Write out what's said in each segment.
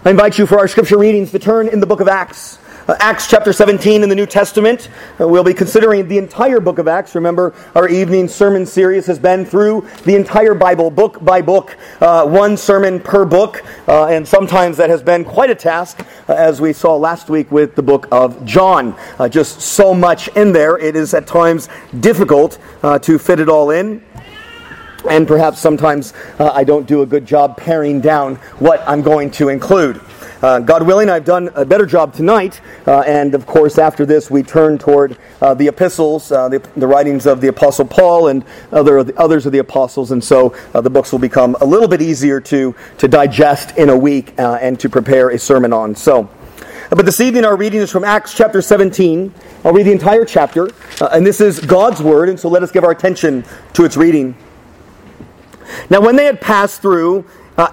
I invite you for our scripture readings to turn in the book of Acts. Acts chapter 17 in the New Testament. We'll be considering the entire book of Acts. Remember, our evening sermon series has been through the entire Bible, book by book, one sermon per book. And sometimes that has been quite a task, as we saw last week with the book of John. Just so much in there, it is at times difficult to fit it all in. And perhaps sometimes I don't do a good job paring down what I'm going to include. God willing, I've done a better job tonight. And of course, after this, we turn toward the epistles, the writings of the Apostle Paul and others of the apostles. And so the books will become a little bit easier to digest in a week and to prepare a sermon on. But this evening our reading is from Acts chapter 17. I'll read the entire chapter. And this is God's word. And so let us give our attention to its reading. Now when they had passed through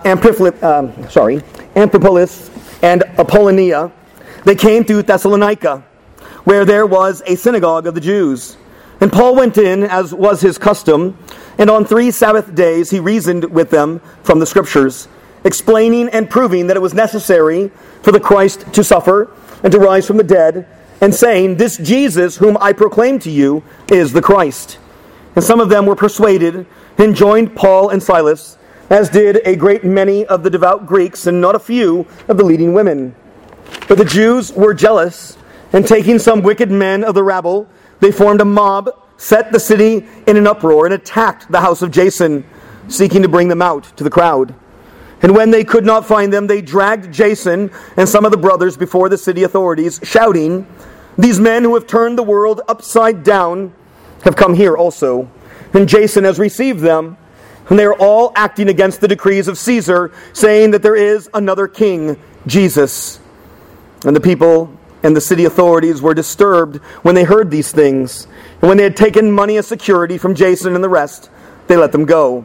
Amphipolis and Apollonia, they came to Thessalonica, where there was a synagogue of the Jews. And Paul went in, as was his custom, and on 3 Sabbath days he reasoned with them from the Scriptures, explaining and proving that it was necessary for the Christ to suffer and to rise from the dead, and saying, "This Jesus whom I proclaim to you is the Christ." And some of them were persuaded and joined Paul and Silas, as did a great many of the devout Greeks and not a few of the leading women. But the Jews were jealous, and taking some wicked men of the rabble, they formed a mob, set the city in an uproar, and attacked the house of Jason, seeking to bring them out to the crowd. And when they could not find them, they dragged Jason and some of the brothers before the city authorities, shouting, "These men who have turned the world upside down have come here also. And Jason has received them. And they are all acting against the decrees of Caesar, saying that there is another king, Jesus." And the people and the city authorities were disturbed when they heard these things. And when they had taken money as security from Jason and the rest, they let them go.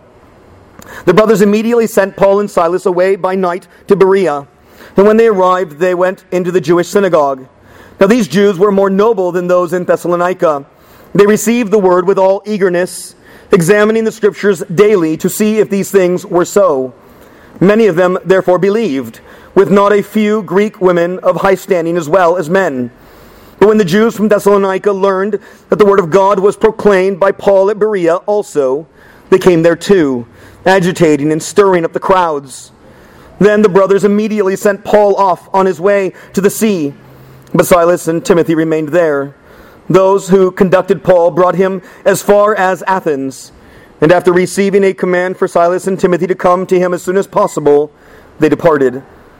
The brothers immediately sent Paul and Silas away by night to Berea. And when they arrived, they went into the Jewish synagogue. Now these Jews were more noble than those in Thessalonica. They received the word with all eagerness, examining the Scriptures daily to see if these things were so. Many of them therefore believed, with not a few Greek women of high standing as well as men. But when the Jews from Thessalonica learned that the word of God was proclaimed by Paul at Berea also, they came there too, agitating and stirring up the crowds. Then the brothers immediately sent Paul off on his way to the sea, but Silas and Timothy remained there. Those who conducted Paul brought him as far as Athens, and after receiving a command for Silas and Timothy to come to him as soon as possible, they departed.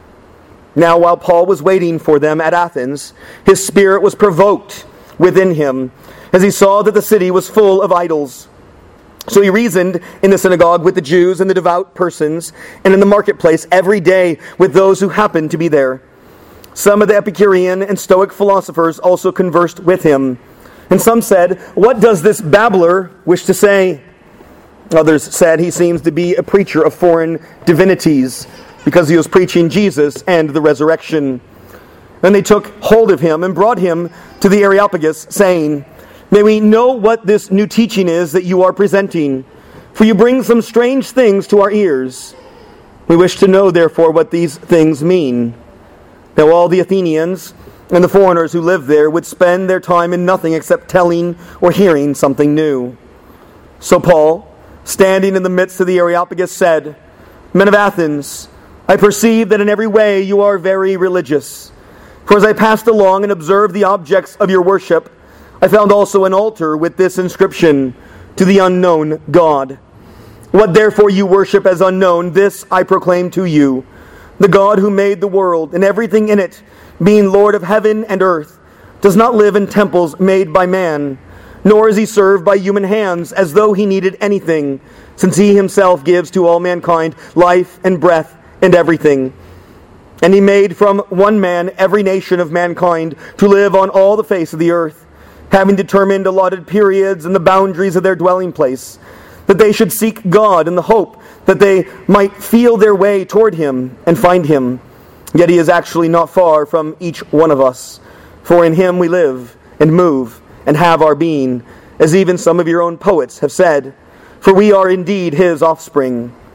Now while Paul was waiting for them at Athens, his spirit was provoked within him, as he saw that the city was full of idols. So he reasoned in the synagogue with the Jews and the devout persons, and in the marketplace every day with those who happened to be there. Some of the Epicurean and Stoic philosophers also conversed with him. And some said, "What does this babbler wish to say?" Others said, "He seems to be a preacher of foreign divinities, because he was preaching Jesus and the resurrection." Then they took hold of him and brought him to the Areopagus, saying, "May we know what this new teaching is that you are presenting? For you bring some strange things to our ears. We wish to know, therefore, what these things mean." Now all the Athenians and the foreigners who lived there would spend their time in nothing except telling or hearing something new. So Paul, standing in the midst of the Areopagus, said, "Men of Athens, I perceive that in every way you are very religious. For as I passed along and observed the objects of your worship, I found also an altar with this inscription, 'To the unknown God.' What therefore you worship as unknown, this I proclaim to you. The God who made the world and everything in it, being Lord of heaven and earth, does not live in temples made by man, nor is he served by human hands as though he needed anything, since he himself gives to all mankind life and breath and everything. And he made from one man every nation of mankind to live on all the face of the earth, having determined allotted periods and the boundaries of their dwelling place, that they should seek God in the hope that they might feel their way toward him and find him. Yet he is actually not far from each one of us. For in him we live and move and have our being, as even some of your own poets have said. For we are indeed his offspring.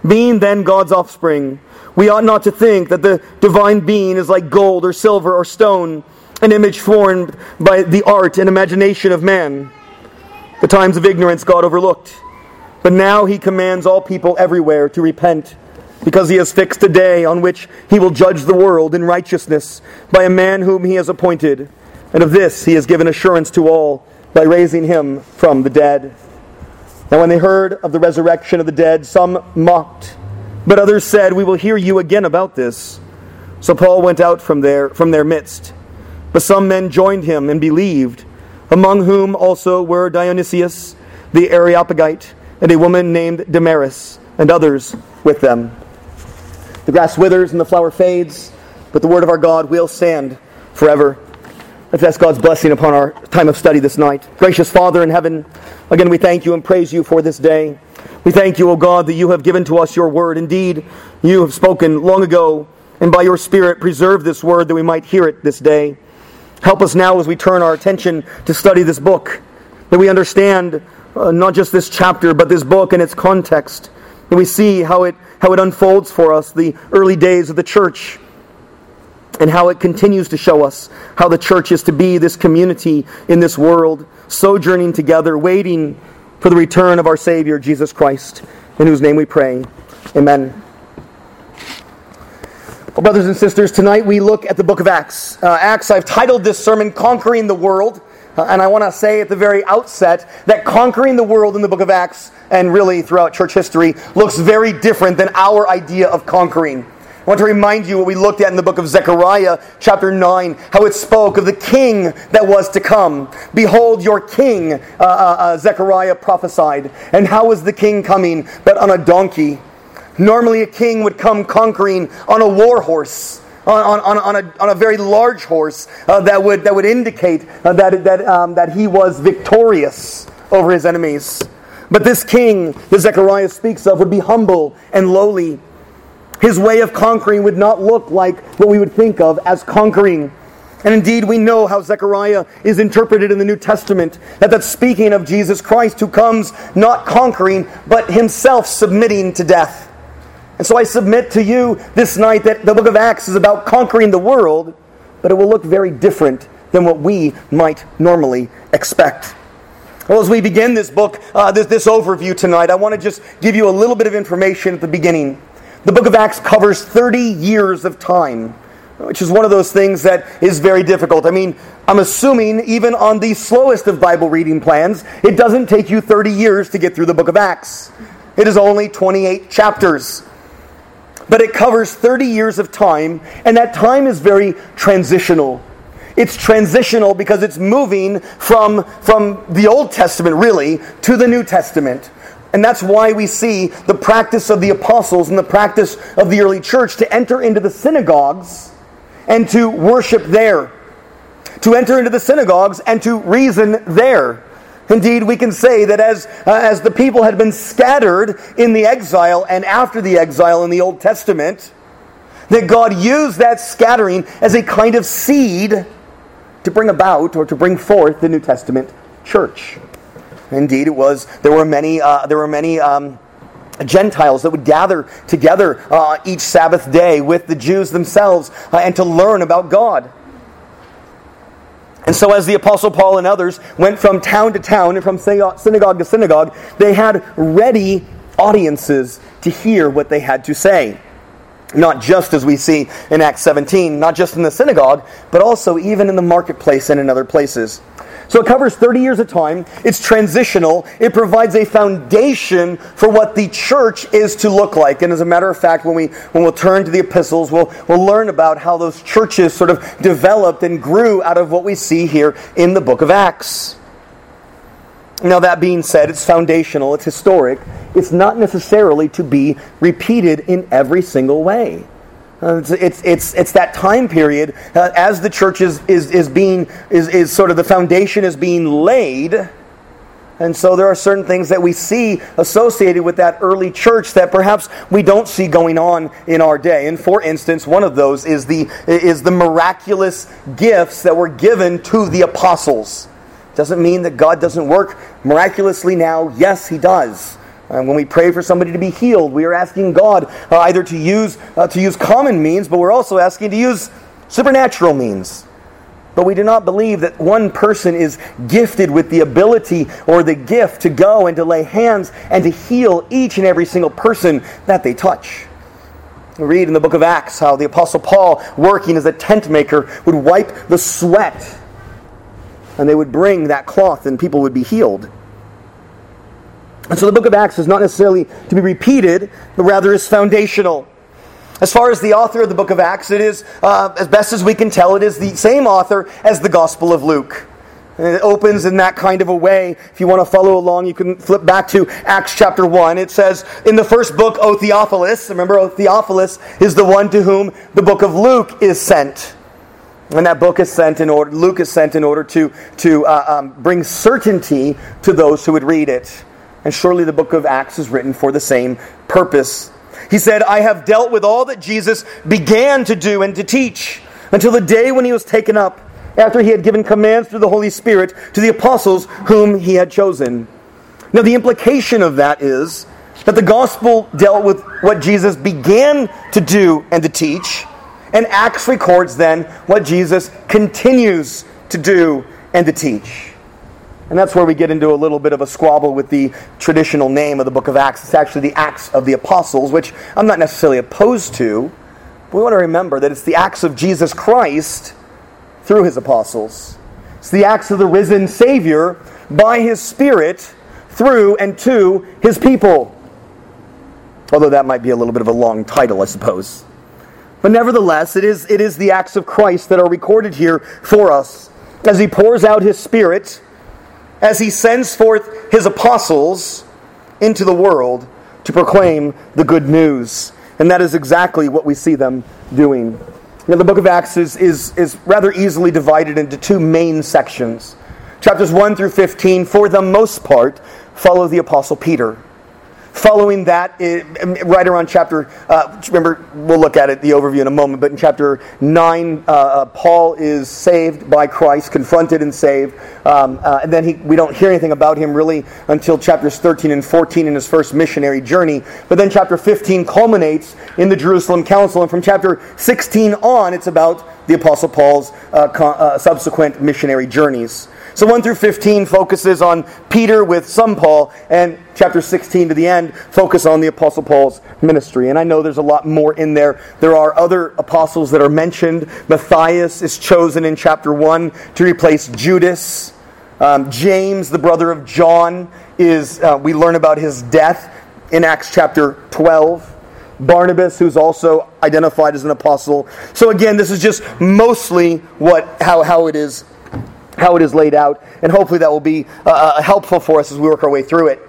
Being then God's offspring, we ought not to think that the divine being is like gold or silver or stone, an image formed by the art and imagination of man. The times of ignorance God overlooked, but now he commands all people everywhere to repent, because he has fixed a day on which he will judge the world in righteousness by a man whom he has appointed. And of this he has given assurance to all by raising him from the dead. Now when they heard of the resurrection of the dead, some mocked, but others said, "We will hear you again about this." So Paul went out from their midst. But some men joined him and believed, among whom also were Dionysius the Areopagite, and a woman named Damaris, and others with them. The grass withers and the flower fades, but the word of our God will stand forever. Let's ask God's blessing upon our time of study this night. Gracious Father in heaven, again we thank you and praise you for this day. We thank you, O God, that you have given to us your word. Indeed, you have spoken long ago, and by your Spirit preserve this word that we might hear it this day. Help us now as we turn our attention to study this book, that we understand not just this chapter, but this book and its context, that we see how it unfolds for us, the early days of the church, and how it continues to show us how the church is to be this community in this world, sojourning together, waiting for the return of our Savior, Jesus Christ, in whose name we pray. Amen. Well, brothers and sisters, tonight we look at the book of Acts. I've titled this sermon, Conquering the World. And I want to say at the very outset that conquering the world in the book of Acts, and really throughout church history, looks very different than our idea of conquering. I want to remind you what we looked at in the book of Zechariah, chapter 9, how it spoke of the king that was to come. Behold, your king, Zechariah prophesied. And how was the king coming? But on a donkey. Normally a king would come conquering on a war horse, on a very large horse that would indicate that he was victorious over his enemies. But this king that Zechariah speaks of would be humble and lowly. His way of conquering would not look like what we would think of as conquering. And indeed, we know how Zechariah is interpreted in the New Testament, that's speaking of Jesus Christ, who comes not conquering, but himself submitting to death. And so I submit to you this night that the book of Acts is about conquering the world, but it will look very different than what we might normally expect. Well, as we begin this book, this overview tonight, I want to just give you a little bit of information at the beginning. The book of Acts covers 30 years of time, which is one of those things that is very difficult. I mean, I'm assuming even on the slowest of Bible reading plans, it doesn't take you 30 years to get through the book of Acts. It is only 28 chapters. But it covers 30 years of time, and that time is very transitional. It's transitional because it's moving from the Old Testament, really, to the New Testament. And that's why we see the practice of the apostles and the practice of the early church to enter into the synagogues and to worship there. To enter into the synagogues and to reason there. Indeed, we can say that as the people had been scattered in the exile and after the exile in the Old Testament, that God used that scattering as a kind of seed to bring about or to bring forth the New Testament church. Indeed, there were many Gentiles that would gather together each Sabbath day with the Jews themselves and to learn about God. And so as the Apostle Paul and others went from town to town and from synagogue to synagogue, they had ready audiences to hear what they had to say. Not just as we see in Acts 17, not just in the synagogue, but also even in the marketplace and in other places. So it covers 30 years of time. It's transitional. It provides a foundation for what the church is to look like. And as a matter of fact, when we'll turn to the epistles, we'll learn about how those churches sort of developed and grew out of what we see here in the book of Acts. Now that being said, it's foundational, it's historic. It's not necessarily to be repeated in every single way. It's that time period as the church is sort of the foundation is being laid, and so there are certain things that we see associated with that early church that perhaps we don't see going on in our day. And for instance, one of those is the miraculous gifts that were given to the apostles. Doesn't mean that God doesn't work miraculously now. Yes, He does. And when we pray for somebody to be healed, we are asking God either to use common means, but we're also asking to use supernatural means. But we do not believe that one person is gifted with the ability or the gift to go and to lay hands and to heal each and every single person that they touch. We read in the book of Acts how the Apostle Paul, working as a tent maker, would wipe the sweat, and they would bring that cloth and people would be healed. And so the book of Acts is not necessarily to be repeated, but rather is foundational. As far as the author of the book of Acts, it is, as best as we can tell, it is the same author as the Gospel of Luke. And it opens in that kind of a way. If you want to follow along, you can flip back to Acts chapter 1. It says, in the first book, O Theophilus, remember, O Theophilus is the one to whom the book of Luke is sent. And that book is sent in order, Luke is sent in order to bring certainty to those who would read it. And surely the book of Acts is written for the same purpose. He said, I have dealt with all that Jesus began to do and to teach until the day when he was taken up, after he had given commands through the Holy Spirit to the apostles whom he had chosen. Now the implication of that is that the gospel dealt with what Jesus began to do and to teach, and Acts records then what Jesus continues to do and to teach. And that's where we get into a little bit of a squabble with the traditional name of the book of Acts. It's actually the Acts of the Apostles, which I'm not necessarily opposed to. But we want to remember that it's the Acts of Jesus Christ through his apostles. It's the Acts of the risen Savior by his Spirit through and to his people. Although that might be a little bit of a long title, I suppose. But nevertheless, it is the Acts of Christ that are recorded here for us as he pours out his Spirit, as he sends forth his apostles into the world to proclaim the good news. And that is exactly what we see them doing. Now, the book of Acts is rather easily divided into two main sections. Chapters 1 through 15, for the most part, follow the Apostle Peter. Following that, right around chapter, remember, we'll look at it, the overview in a moment, but in chapter 9, Paul is saved by Christ, confronted and saved, and then we don't hear anything about him really until chapters 13 and 14 in his first missionary journey. But then chapter 15 culminates in the Jerusalem Council, and from chapter 16 on, it's about the Apostle Paul's subsequent missionary journeys. So 1 through 15 focuses on Peter with some Paul, and chapter 16 to the end focus on the Apostle Paul's ministry. And I know there's a lot more in there. There are other apostles that are mentioned. Matthias is chosen in chapter 1 to replace Judas. James, the brother of John, we learn about his death in Acts chapter 12. Barnabas, who's also identified as an apostle. So again, this is just mostly how it is laid out, and hopefully that will be helpful for us as we work our way through it.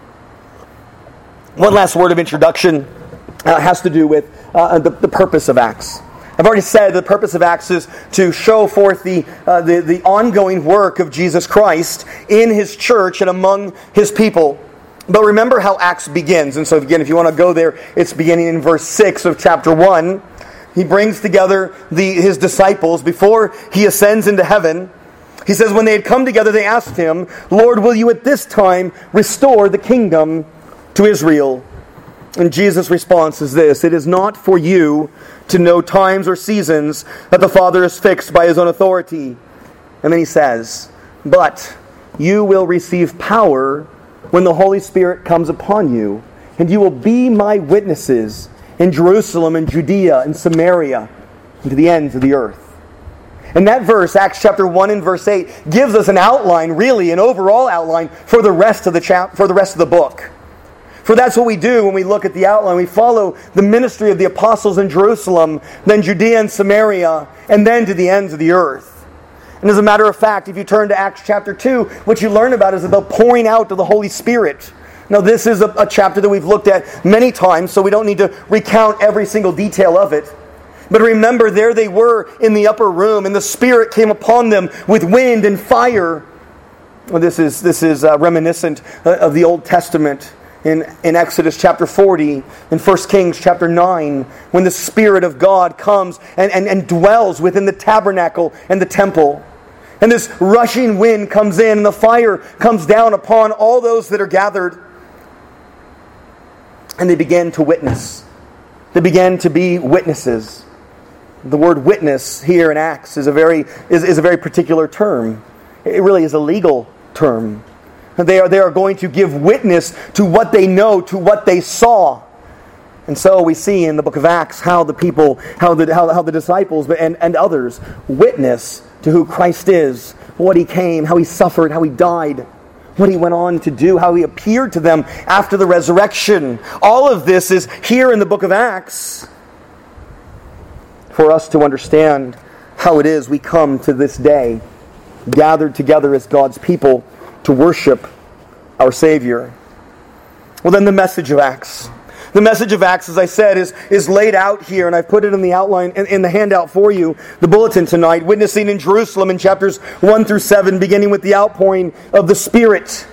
One last word of introduction has to do with the purpose of Acts. I've already said the purpose of Acts is to show forth the ongoing work of Jesus Christ in his church and among his people. But remember how Acts begins. And so again, if you want to go there, it's beginning in verse 6 of chapter 1. He brings together his disciples before he ascends into heaven. He says, when they had come together, they asked him, Lord, will you at this time restore the kingdom to Israel? And Jesus' response is this: it is not for you to know times or seasons that the Father has fixed by his own authority. And then he says, but you will receive power when the Holy Spirit comes upon you, and you will be my witnesses in Jerusalem and Judea and Samaria and to the ends of the earth. And that verse, Acts chapter 1 and verse 8, gives us an outline, really, an overall outline for the rest of the book. For that's what we do when we look at the outline. We follow the ministry of the apostles in Jerusalem, then Judea and Samaria, and then to the ends of the earth. And as a matter of fact, if you turn to Acts chapter 2, what you learn about is the pouring out of the Holy Spirit. Now, this is a chapter that we've looked at many times, so we don't need to recount every single detail of it. But remember, there they were in the upper room, and the Spirit came upon them with wind and fire. Well, this is reminiscent of the Old Testament in Exodus chapter 40, in 1 Kings chapter 9, when the Spirit of God comes and dwells within the tabernacle and the temple. And this rushing wind comes in, and the fire comes down upon all those that are gathered. and they began to witness. They began to be witnesses. The word witness here in Acts is a very particular term. It really is a legal term. They are going to give witness to what they know, to what they saw. And so we see in the book of Acts how the people, how the disciples and others witness to who Christ is, what He came, how He suffered, how He died, what He went on to do, how He appeared to them after the resurrection. All of this is here in the book of Acts for us to understand how it is we come to this day, gathered together as God's people to worship our Savior. Well, then the message of Acts. The message of Acts, as I said, is laid out here, and I've put it in the outline, in the handout for you, the bulletin tonight, witnessing in Jerusalem in chapters 1 through 7, beginning with the outpouring of the Spirit.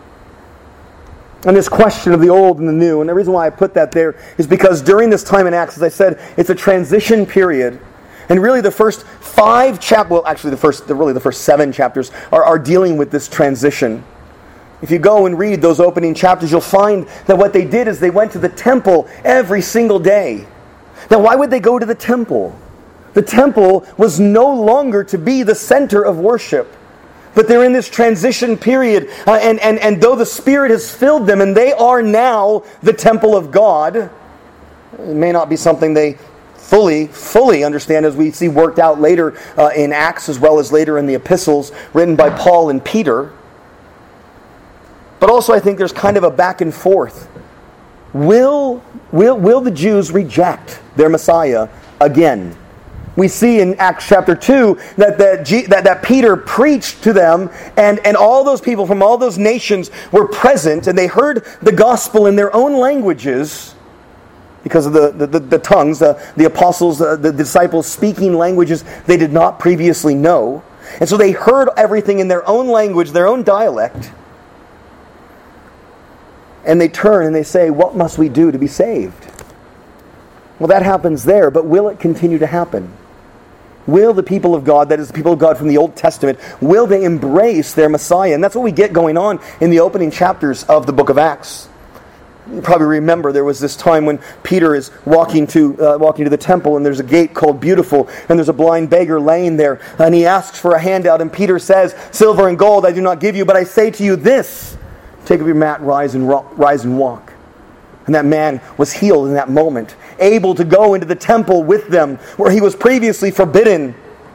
And this question of the old and the new. And the reason why I put that there is because during this time in Acts, as I said, it's a transition period. And really the first 5 chapters, well actually the first 7 chapters are dealing with this transition. If you go and read those opening chapters, you'll find that what they did is they went to the temple every single day. Now, why would they go to the temple? The temple was no longer to be the center of worship. But they're in this transition period, and though the Spirit has filled them, and they are now the temple of God, it may not be something they fully understand, as we see worked out later in Acts, as well as later in the epistles written by Paul and Peter. But also I think there's kind of a back and forth. Will the Jews reject their Messiah again? We see in Acts chapter 2 that Peter preached to them, and all those people from all those nations were present, and they heard the gospel in their own languages because of the tongues, the apostles, the disciples speaking languages they did not previously know. And so they heard everything in their own language, their own dialect. And they turn and they say, what must we do to be saved? Well, that happens there, but will it continue to happen? Will the people of God, that is the people of God from the Old Testament, will they embrace their Messiah? And that's what we get going on in the opening chapters of the book of Acts. You probably remember there was this time when Peter is walking to the temple, and there's a gate called Beautiful, and there's a blind beggar laying there, and he asks for a handout, and Peter says, silver and gold I do not give you, but I say to you this, take up your mat, rise and walk. And that man was healed in that moment, able to go into the temple with them, where he was previously forbidden.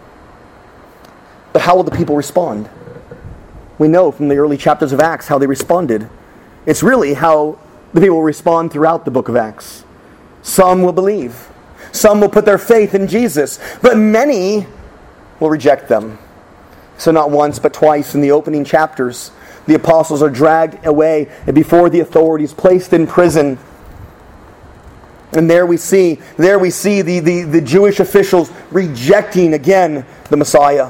But how will the people respond? We know from the early chapters of Acts how they responded. It's really how the people will respond throughout the book of Acts. Some will believe. Some will put their faith in Jesus. But many will reject them. So not once, but twice in the opening chapters, the apostles are dragged away and before the authorities, placed in prison. And there we see the Jewish officials rejecting again the Messiah.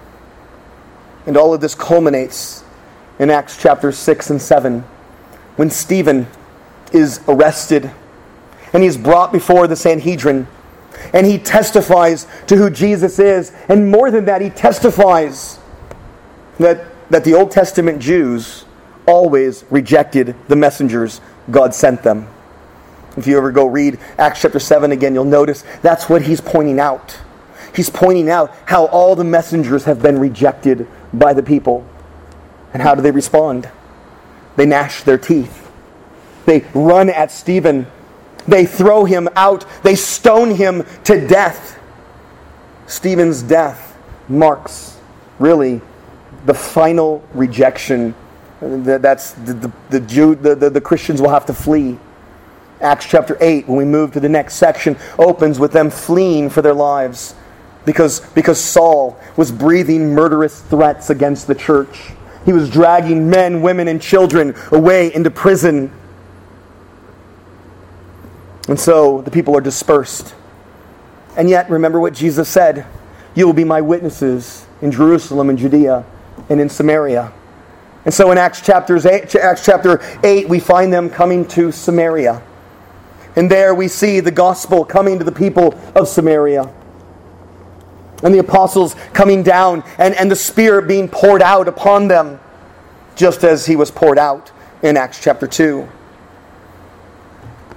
And all of this culminates in Acts chapters 6 and 7, when Stephen is arrested and he's brought before the Sanhedrin, and he testifies to who Jesus is. And more than that, he testifies that the Old Testament Jews always rejected the messengers God sent them. If you ever go read Acts chapter 7 again, you'll notice that's what he's pointing out. He's pointing out how all the messengers have been rejected by the people. And how do they respond? They gnash their teeth. They run at Stephen. They throw him out. They stone him to death. Stephen's death marks, really, the final rejection. That's the Christians will have to flee. Acts chapter 8, when we move to the next section, opens with them fleeing for their lives because Saul was breathing murderous threats against the church. He was dragging men, women, and children away into prison. And so the people are dispersed. And yet, remember what Jesus said, you will be my witnesses in Jerusalem and Judea and in Samaria. And so in Acts chapter 8, we find them coming to Samaria. And there we see the gospel coming to the people of Samaria. And the apostles coming down and the Spirit being poured out upon them, just as he was poured out in Acts chapter 2.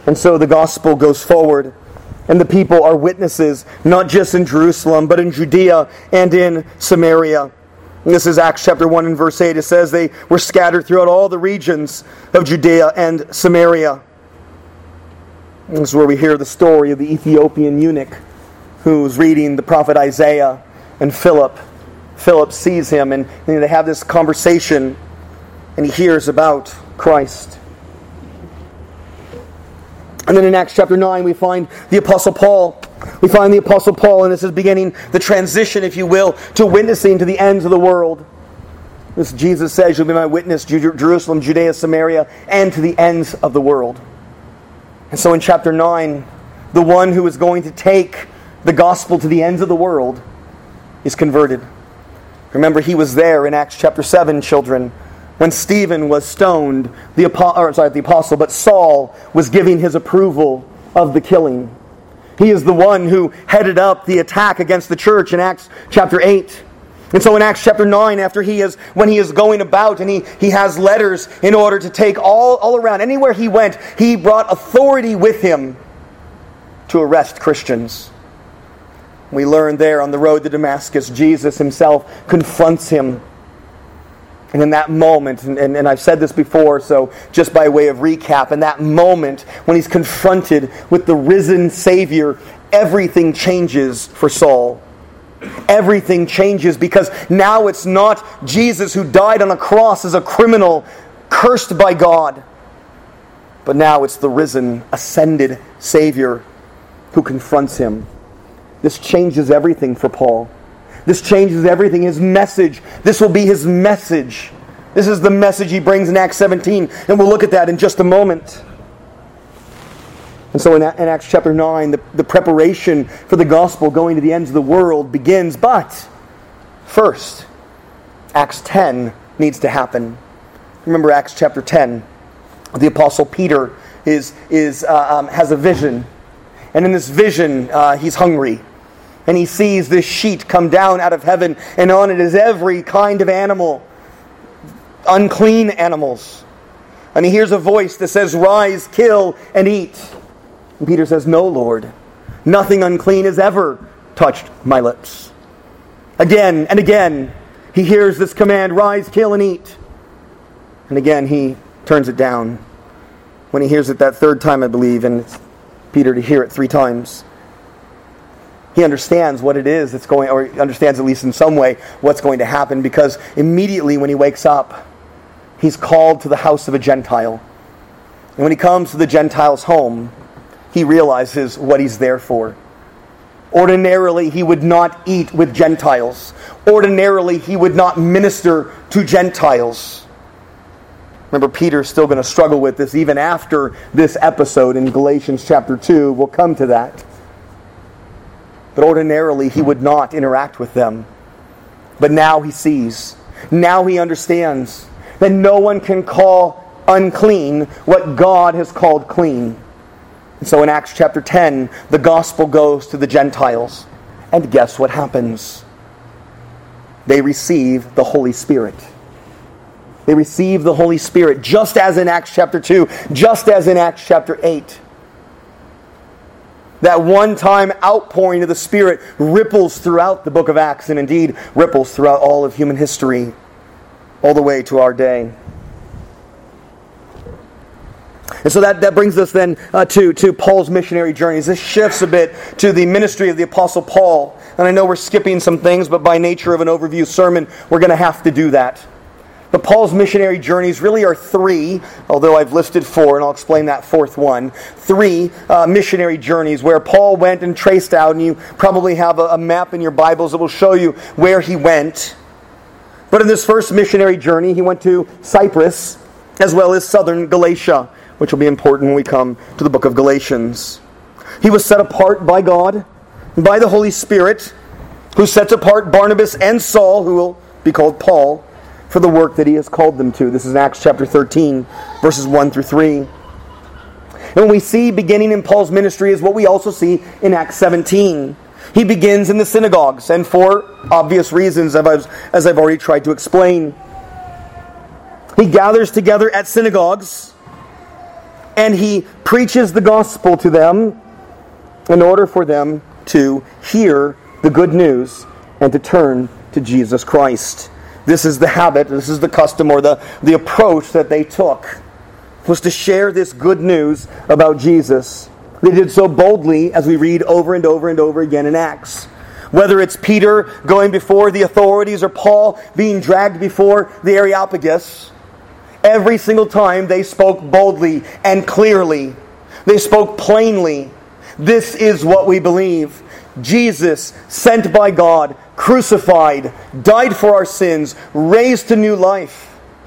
And so the gospel goes forward, and the people are witnesses, not just in Jerusalem, but in Judea and in Samaria. And this is Acts chapter 1 and verse 8. It says they were scattered throughout all the regions of Judea and Samaria. And this is where we hear the story of the Ethiopian eunuch who's reading the prophet Isaiah, and Philip sees him, and they have this conversation, and he hears about Christ. And then in Acts chapter 9, we find the Apostle Paul. And this is beginning the transition, if you will, to witnessing to the ends of the world. This Jesus says, you'll be my witness, Jerusalem, Judea, Samaria, and to the ends of the world. And so in chapter 9, the one who is going to take the gospel to the ends of the world is converted. Remember, he was there in Acts chapter 7, children, when Stephen was stoned, the apostle, but Saul was giving his approval of the killing. He is the one who headed up the attack against the church in Acts chapter 8. And so in Acts chapter 9, when he is going about and he has letters in order to take all around, anywhere he went, he brought authority with him to arrest Christians. We learn there on the road to Damascus, Jesus himself confronts him. And in that moment, and I've said this before, so just by way of recap, in that moment when he's confronted with the risen Savior, everything changes for Saul. Everything changes, because now it's not Jesus who died on a cross as a criminal, cursed by God. But now it's the risen, ascended Savior who confronts him. This changes everything for Paul. This changes everything. His message. This will be his message. This is the message he brings in Acts 17. And we'll look at that in just a moment. And so in Acts chapter 9, the preparation for the gospel going to the ends of the world begins. But first, Acts 10 needs to happen. Remember Acts chapter 10. The Apostle Peter has a vision. And in this vision, he's hungry. And he sees this sheet come down out of heaven, and on it is every kind of animal, unclean animals. And he hears a voice that says, "Rise, kill, and eat." And Peter says, "No, Lord, nothing unclean has ever touched my lips." Again and again, he hears this command, "Rise, kill, and eat." And again, he turns it down. When he hears it that third time, I believe, and it's Peter to hear it 3 times, he understands what it is that's going, or understands at least in some way what's going to happen, because immediately when he wakes up, he's called to the house of a Gentile. And when he comes to the Gentile's home, he realizes what he's there for. Ordinarily, he would not eat with Gentiles. Ordinarily, he would not minister to Gentiles. Remember, Peter's still going to struggle with this even after this episode in Galatians chapter 2. We'll come to that. But ordinarily, he would not interact with them. But now he sees. Now he understands that no one can call unclean what God has called clean. And so in Acts chapter 10, the gospel goes to the Gentiles. And guess what happens? They receive the Holy Spirit. They receive the Holy Spirit, just as in Acts chapter 2, just as in Acts chapter 8. That one-time outpouring of the Spirit ripples throughout the book of Acts, and indeed ripples throughout all of human history, all the way to our day. And so that brings us then to Paul's missionary journeys. This shifts a bit to the ministry of the Apostle Paul. And I know we're skipping some things, but by nature of an overview sermon, we're going to have to do that. But Paul's missionary journeys really are 3, although I've listed 4, and I'll explain that 4th one. 3 missionary journeys where Paul went and traced out, and you probably have a map in your Bibles that will show you where he went. But in this first missionary journey, he went to Cyprus, as well as southern Galatia, which will be important when we come to the book of Galatians. He was set apart by God, by the Holy Spirit, who sets apart Barnabas and Saul, who will be called Paul, for the work that he has called them to. This is Acts chapter 13, verses 1 through 3. And what we see beginning in Paul's ministry is what we also see in Acts 17. He begins in the synagogues, and for obvious reasons, as I've already tried to explain. He gathers together at synagogues, and he preaches the gospel to them in order for them to hear the good news and to turn to Jesus Christ. This is the habit, this is the custom, or the approach that they took, was to share this good news about Jesus. They did so boldly, as we read over and over and over again in Acts. Whether it's Peter going before the authorities or Paul being dragged before the Areopagus, every single time they spoke boldly and clearly. They spoke plainly. This is what we believe. Jesus, sent by God, crucified, died for our sins, raised to new life.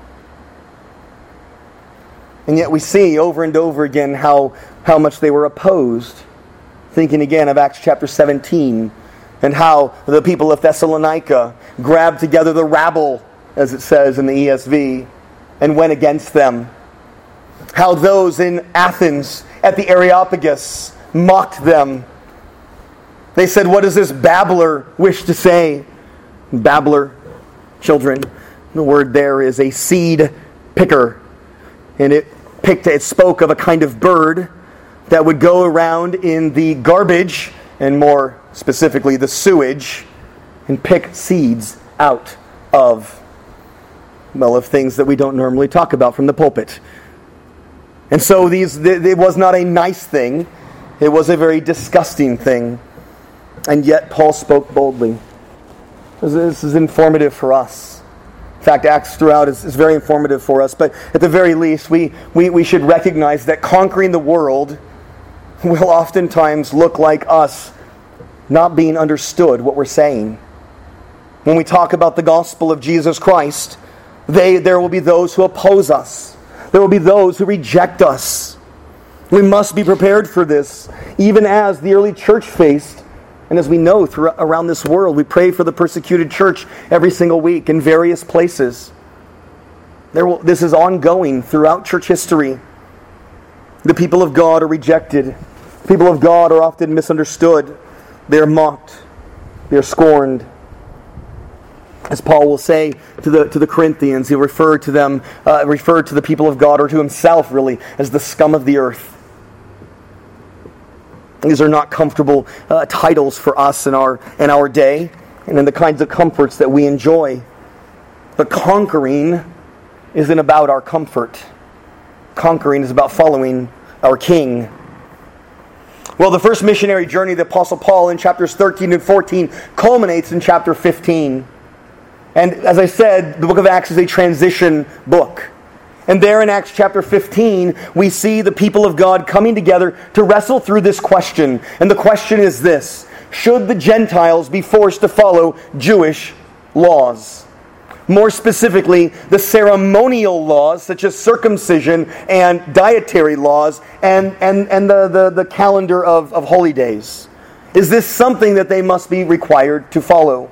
And yet we see over and over again how much they were opposed. Thinking again of Acts chapter 17, and how the people of Thessalonica grabbed together the rabble, as it says in the ESV, and went against them. How those in Athens at the Areopagus mocked them. They said, "What does this babbler wish to say?" Babbler, children, the word there is a seed picker. And it spoke of a kind of bird that would go around in the garbage, and more specifically the sewage, and pick seeds out of things that we don't normally talk about from the pulpit. And so it was not a nice thing. It was a very disgusting thing. And yet Paul spoke boldly. This is informative for us. In fact, Acts throughout is very informative for us. But at the very least, we should recognize that conquering the world will oftentimes look like us not being understood what we're saying. When we talk about the gospel of Jesus Christ, there will be those who oppose us. There will be those who reject us. We must be prepared for this, even as the early church faced. And as we know, around this world, we pray for the persecuted church every single week in various places. This is ongoing throughout church history. The people of God are rejected. The people of God are often misunderstood. They are mocked. They are scorned. As Paul will say to the Corinthians, he referred to the people of God, or to himself really, as the scum of the earth. These are not comfortable titles for us in our day, and in the kinds of comforts that we enjoy. But conquering isn't about our comfort. Conquering is about following our King. Well, the first missionary journey of the Apostle Paul in chapters 13 and 14 culminates in chapter 15. And as I said, the book of Acts is a transition book. And there in Acts chapter 15, we see the people of God coming together to wrestle through this question. And the question is this: should the Gentiles be forced to follow Jewish laws? More specifically, the ceremonial laws such as circumcision and dietary laws and the calendar of holy days. Is this something that they must be required to follow?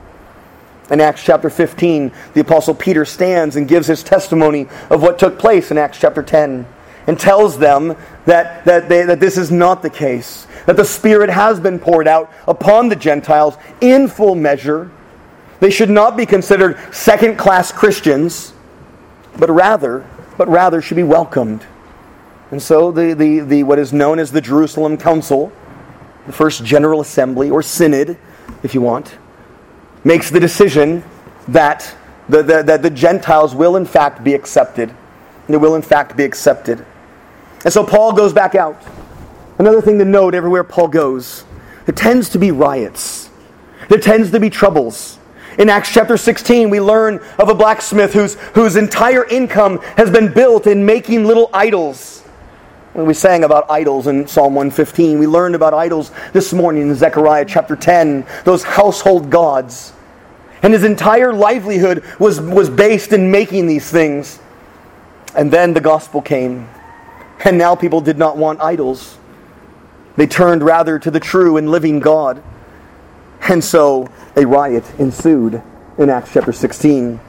In Acts chapter 15, the Apostle Peter stands and gives his testimony of what took place in Acts chapter 10, and tells them that this is not the case, that the Spirit has been poured out upon the Gentiles in full measure. They should not be considered second-class Christians, but rather should be welcomed. And so the what is known as the Jerusalem Council, the first General Assembly, or Synod, if you want, makes the decision that the Gentiles will in fact be accepted. They will in fact be accepted. And so Paul goes back out. Another thing to note everywhere Paul goes, there tends to be riots. There tends to be troubles. In Acts chapter 16, we learn of a blacksmith whose entire income has been built in making little idols. When we sang about idols in Psalm 115, we learned about idols this morning in Zechariah chapter 10, those household gods. And his entire livelihood was based in making these things. And then the gospel came. And now people did not want idols. They turned rather to the true and living God. And so a riot ensued in Acts chapter 16.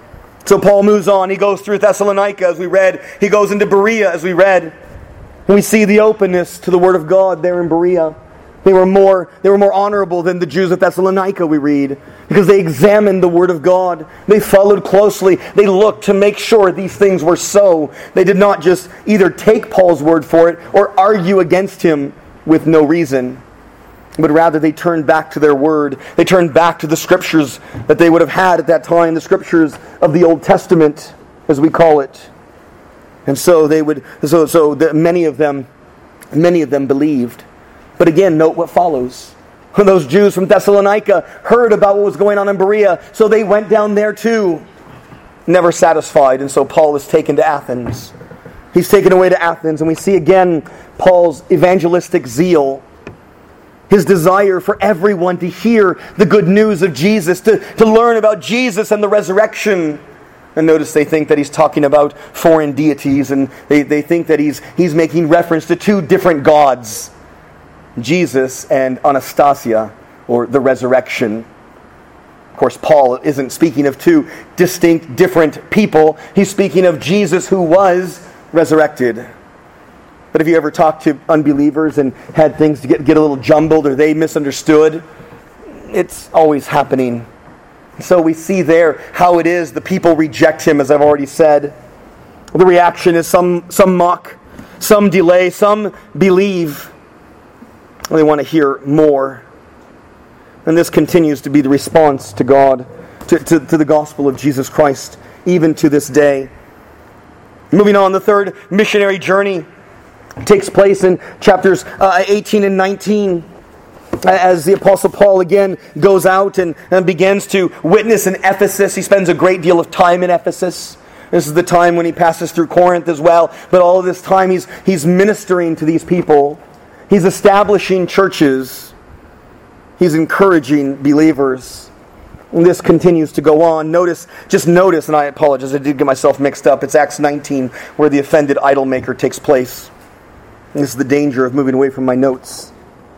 So Paul moves on. He goes through Thessalonica, as we read. He goes into Berea, as we read. And we see the openness to the Word of God there in Berea. They were more honorable than the Jews of Thessalonica, we read, because they examined the Word of God. They followed closely. They looked to make sure these things were so. They did not just either take Paul's word for it or argue against him with no reason, but rather they turned back to their word. They turned back to the Scriptures that they would have had at that time, the Scriptures of the Old Testament, as we call it. And so many of them believed. But again, note what follows. Those Jews from Thessalonica heard about what was going on in Berea, so they went down there too, never satisfied. And so Paul is taken to Athens. He's taken away to Athens, and we see again Paul's evangelistic zeal, his desire for everyone to hear the good news of Jesus, to learn about Jesus and the resurrection. And notice they think that he's talking about foreign deities, and they think that he's making reference to two different gods, Jesus and Anastasia, or the resurrection. Of course, Paul isn't speaking of two distinct, different people. He's speaking of Jesus who was resurrected. But have you ever talked to unbelievers and had things to get a little jumbled, or they misunderstood? It's always happening. So we see there how it is the people reject him, as I've already said. The reaction is some mock, some delay, some believe. They want to hear more. And this continues to be the response to God, to the gospel of Jesus Christ, even to this day. Moving on, the third missionary journey takes place in chapters 18 and 19. As the Apostle Paul again goes out and begins to witness in Ephesus. He spends a great deal of time in Ephesus. This is the time when he passes through Corinth as well. But all of this time he's ministering to these people. He's establishing churches. He's encouraging believers. And this continues to go on. Notice, and I apologize, I did get myself mixed up. It's Acts 19 where the offended idol maker takes place. This is the danger of moving away from my notes.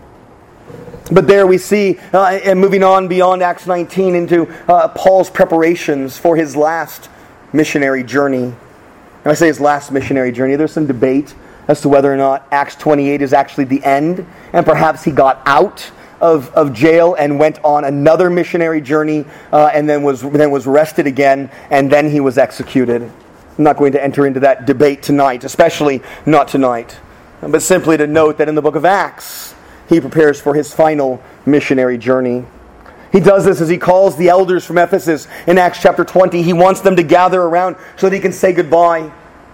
But there we see, and moving on beyond Acts 19 into Paul's preparations for his last missionary journey. And I say his last missionary journey. There's some debate as to whether or not Acts 28 is actually the end, and perhaps he got out of jail and went on another missionary journey, and then was arrested again, and then he was executed. I'm not going to enter into that debate tonight, especially not tonight, but simply to note that in the book of Acts, he prepares for his final missionary journey. He does this as he calls the elders from Ephesus in Acts chapter 20. He wants them to gather around so that he can say goodbye.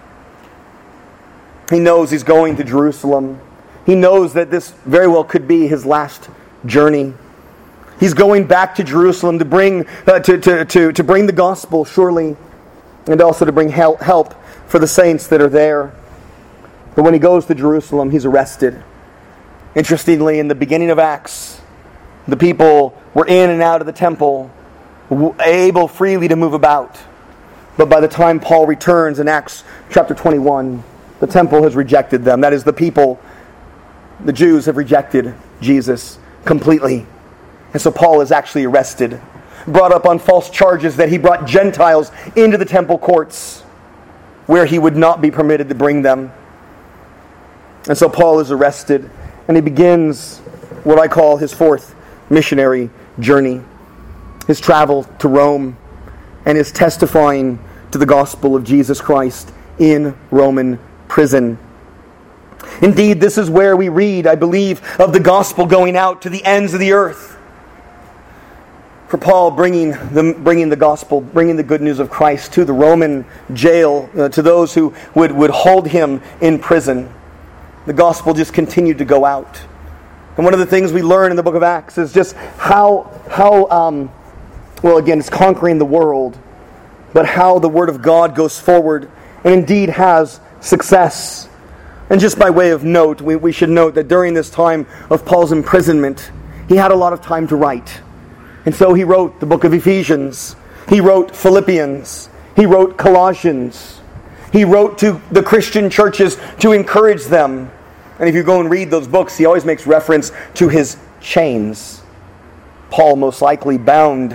He knows he's going to Jerusalem. He knows that this very well could be his last journey. He's going back to Jerusalem to bring to bring the gospel, surely, and also to bring help for the saints that are there. But when he goes to Jerusalem, he's arrested. Interestingly, in the beginning of Acts, the people were in and out of the temple, able freely to move about. But by the time Paul returns in Acts chapter 21, the temple has rejected them. That is, the people, the Jews, have rejected Jesus completely. And so Paul is actually arrested, brought up on false charges that he brought Gentiles into the temple courts where he would not be permitted to bring them. And so Paul is arrested, and he begins what I call his fourth missionary journey, his travel to Rome, and his testifying to the gospel of Jesus Christ in Roman prison. Indeed, this is where we read, I believe, of the gospel going out to the ends of the earth. For Paul bringing the gospel, bringing the good news of Christ to the Roman jail, to those who would hold him in prison. The gospel just continued to go out. And one of the things we learn in the book of Acts is just how again, it's conquering the world, but how the word of God goes forward and indeed has success. And just by way of note, we should note that during this time of Paul's imprisonment, he had a lot of time to write. And so he wrote the book of Ephesians. He wrote Philippians. He wrote Colossians. He wrote to the Christian churches to encourage them. And if you go and read those books, he always makes reference to his chains. Paul most likely bound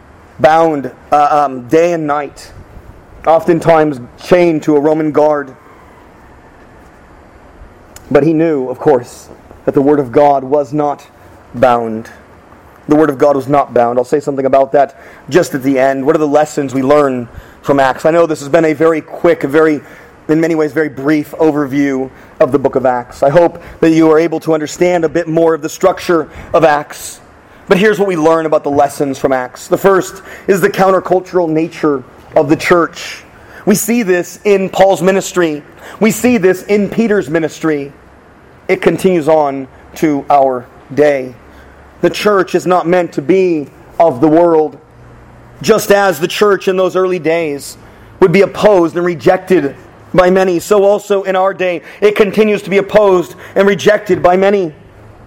day and night, oftentimes chained to a Roman guard. But he knew, of course, that the Word of God was not bound. The Word of God was not bound. I'll say something about that just at the end. What are the lessons we learn from Acts? I know this has been a very quick, in many ways, very brief overview of the book of Acts. I hope that you are able to understand a bit more of the structure of Acts. But here's what we learn about the lessons from Acts. The first is the countercultural nature of the church. We see this in Paul's ministry. We see this in Peter's ministry. It continues on to our day. The church is not meant to be of the world. Just as the church in those early days would be opposed and rejected by many, so also in our day it continues to be opposed and rejected by many.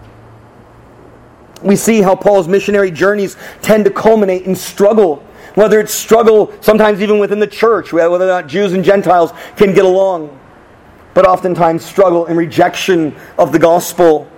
We see how Paul's missionary journeys tend to culminate in struggle. Whether it's struggle sometimes even within the church, whether or not Jews and Gentiles can get along. But oftentimes struggle and rejection of the gospel.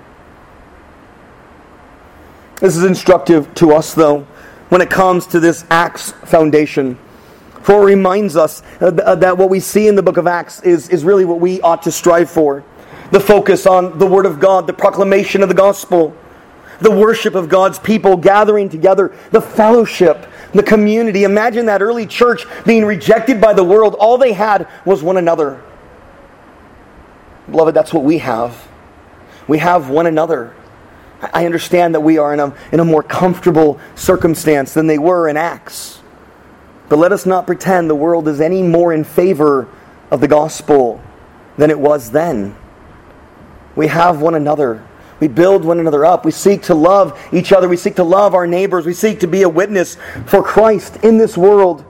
This is instructive to us, though, when it comes to this Acts foundation. For it reminds us that what we see in the book of Acts is really what we ought to strive for. The focus on the Word of God, the proclamation of the gospel, the worship of God's people gathering together, the fellowship, the community. Imagine that early church being rejected by the world. All they had was one another. Beloved, that's what we have. We have one another. I understand that we are in a more comfortable circumstance than they were in Acts. But let us not pretend the world is any more in favor of the gospel than it was then. We have one another. We build one another up. We seek to love each other. We seek to love our neighbors. We seek to be a witness for Christ in this world.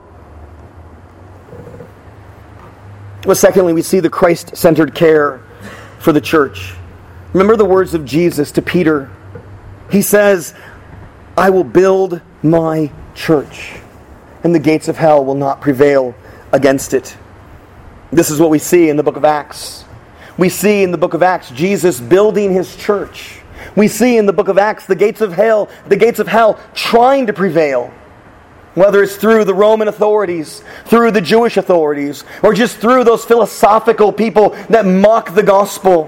Well, secondly, we see the Christ-centered care for the church. Remember the words of Jesus to Peter. He says, I will build my church, and the gates of hell will not prevail against it. This is what we see in the book of Acts. We see in the book of Acts Jesus building his church. We see in the book of Acts the gates of hell trying to prevail. Whether it's through the Roman authorities, through the Jewish authorities, or just through those philosophical people that mock the gospel.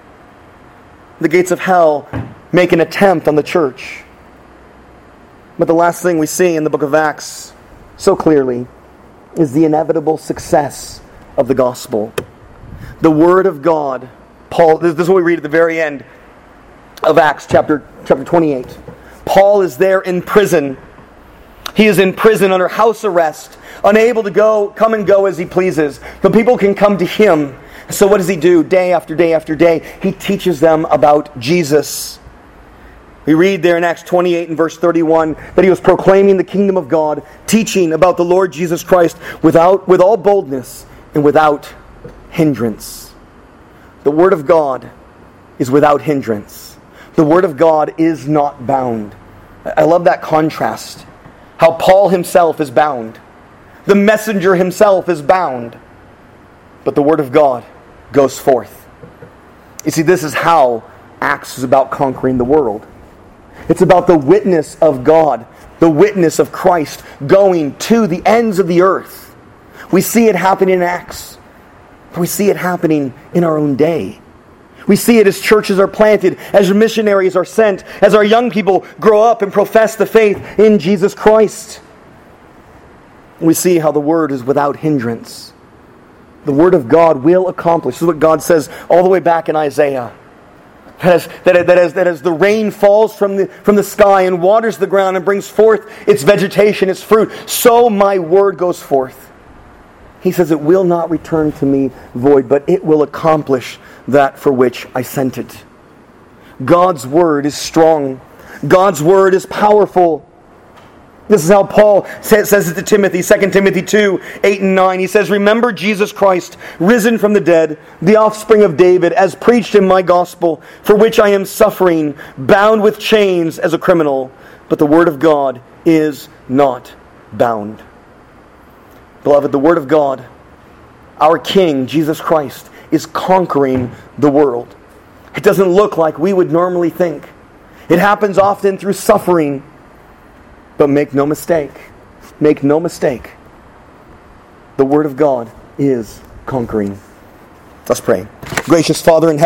The gates of hell make an attempt on the church. But the last thing we see in the book of Acts so clearly is the inevitable success of the gospel. The Word of God. Paul, this is what we read at the very end of Acts chapter 28. Paul is there in prison. He is in prison under house arrest, unable to come and go as he pleases. But people can come to him. So what does he do? Day after day after day, he teaches them about Jesus. We read there in Acts 28 and verse 31 that he was proclaiming the kingdom of God, teaching about the Lord Jesus Christ with all boldness and without hindrance. The Word of God is without hindrance. The Word of God is not bound. I love that contrast. How Paul himself is bound. The messenger himself is bound. But the Word of God goes forth. You see, this is how Acts is about conquering the world. It's about the witness of God, the witness of Christ going to the ends of the earth. We see it happening in Acts. We see it happening in our own day. We see it as churches are planted, as missionaries are sent, as our young people grow up and profess the faith in Jesus Christ. We see how the Word is without hindrance. The Word of God will accomplish. This is what God says all the way back in Isaiah. That as the rain falls from the sky and waters the ground and brings forth its vegetation, its fruit, so my Word goes forth. He says it will not return to me void, but it will accomplish that for which I sent it. God's Word is strong. God's Word is powerful. This is how Paul says it to Timothy, 2 Timothy 2, 8 and 9. He says, remember Jesus Christ, risen from the dead, the offspring of David, as preached in my gospel, for which I am suffering, bound with chains as a criminal. But the Word of God is not bound. Beloved, the Word of God, our King, Jesus Christ, is conquering the world. It doesn't look like we would normally think. It happens often through suffering. But make no mistake, the Word of God is conquering. Let's pray. Gracious Father in heaven,